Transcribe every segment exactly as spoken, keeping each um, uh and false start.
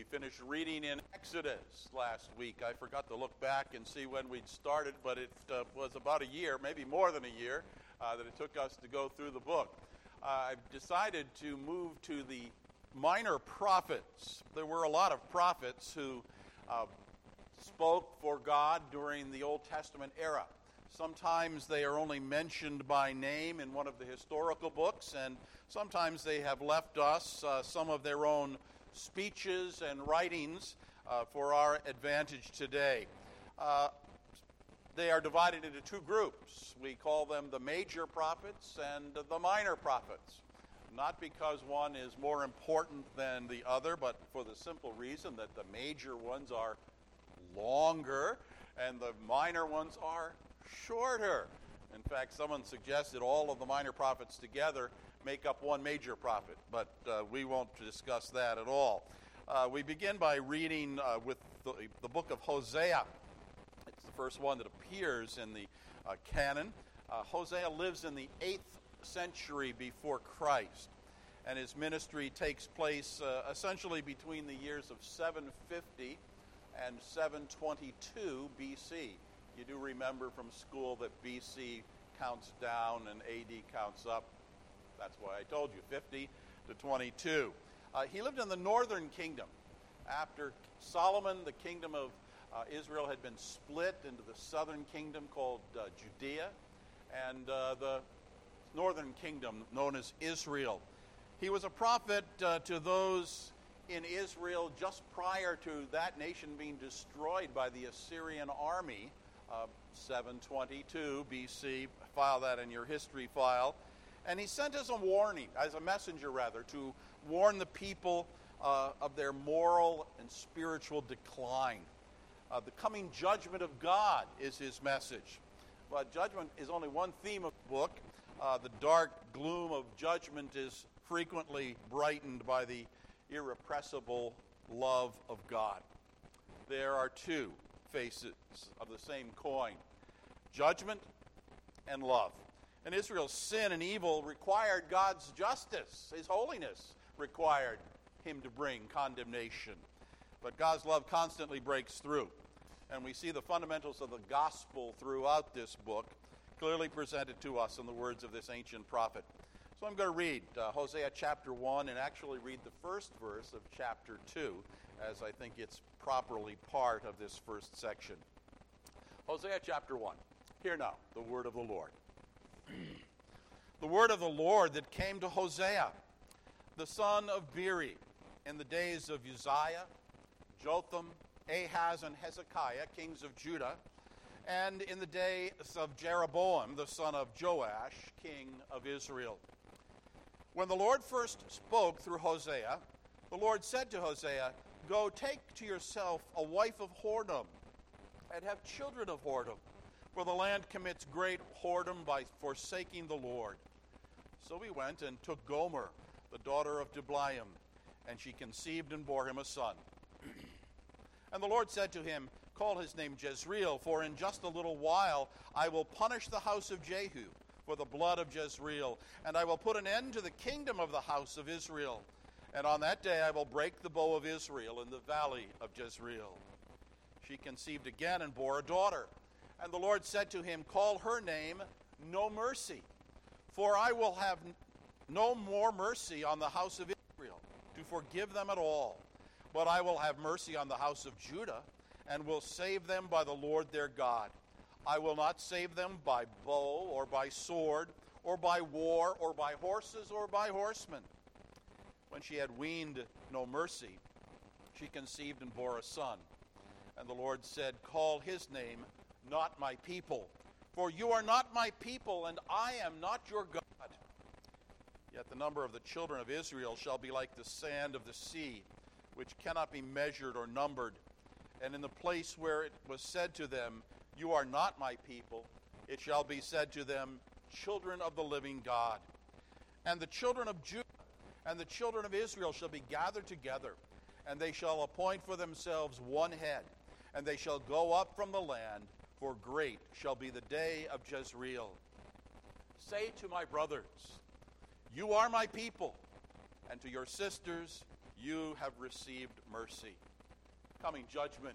finished reading in Exodus last week. I forgot to look back and see when we'd started, but it uh, was about a year, maybe more than a year, uh, that it took us to go through the book. Uh, I've decided to move to the minor prophets. There were a lot of prophets who uh, spoke for God during the Old Testament era. Sometimes they are only mentioned by name in one of the historical books, and sometimes they have left us uh, some of their own speeches and writings uh, for our advantage today. Uh, they are divided into two groups. We call them the major prophets and the minor prophets. Not because one is more important than the other, but for the simple reason that the major ones are longer and the minor ones are shorter. In fact, someone suggested all of the minor prophets together make up one major prophet, but uh, we won't discuss that at all. Uh, we begin by reading uh, with the, the book of Hosea. It's the first one that appears in the uh, canon. Uh, Hosea lives in the eighth century before Christ, and his ministry takes place uh, essentially between the years of seven fifty and seven twenty-two B C. You do remember from school that B C counts down and A D counts up. That's why I told you, fifty to twenty-two. Uh, he lived in the northern kingdom. After Solomon, the kingdom of uh, Israel had been split into the southern kingdom called uh, Judea, and uh, the northern kingdom known as Israel. He was a prophet uh, to those in Israel just prior to that nation being destroyed by the Assyrian army, uh, seven twenty-two B C. File that in your history file. And he sent as a warning, as a messenger rather, to warn the people uh, of their moral and spiritual decline. Uh, the coming judgment of God is his message. But judgment is only one theme of the book. Uh, the dark gloom of judgment is frequently brightened by the irrepressible love of God. There are two faces of the same coin: judgment and love. And Israel's sin and evil required God's justice. His holiness required him to bring condemnation. But God's love constantly breaks through. And we see the fundamentals of the gospel throughout this book clearly presented to us in the words of this ancient prophet. So I'm going to read uh, Hosea chapter one and actually read the first verse of chapter two, as I think it's properly part of this first section. Hosea chapter one. Hear now the word of the Lord. The word of the Lord that came to Hosea, the son of Beeri, in the days of Uzziah, Jotham, Ahaz, and Hezekiah, kings of Judah, and in the days of Jeroboam, the son of Joash, king of Israel. When the Lord first spoke through Hosea, the Lord said to Hosea, "Go take to yourself a wife of whoredom, and have children of whoredom, for the land commits great whoredom by forsaking the Lord." So he went and took Gomer, the daughter of Diblaim, and she conceived and bore him a son. And the Lord said to him, "Call his name Jezreel, for in just a little while I will punish the house of Jehu for the blood of Jezreel, and I will put an end to the kingdom of the house of Israel. And on that day I will break the bow of Israel in the valley of Jezreel." She conceived again and bore a daughter. And the Lord said to him, "Call her name No Mercy, for I will have no more mercy on the house of Israel, to forgive them at all. But I will have mercy on the house of Judah, and will save them by the Lord their God. I will not save them by bow, or by sword, or by war, or by horses, or by horsemen." When she had weaned No Mercy, she conceived and bore a son. And the Lord said, "Call his name Not My People, for you are not my people, and I am not your God. Yet the number of the children of Israel shall be like the sand of the sea, which cannot be measured or numbered. And in the place where it was said to them, 'You are not my people,' it shall be said to them, 'Children of the living God.' And the children of Judah and the children of Israel shall be gathered together, and they shall appoint for themselves one head, and they shall go up from the land, for great shall be the day of Jezreel. Say to my brothers, 'You are my people,' and to your sisters, you have received mercy. Coming judgment,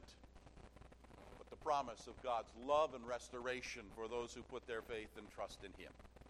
but the promise of God's love and restoration for those who put their faith and trust in him.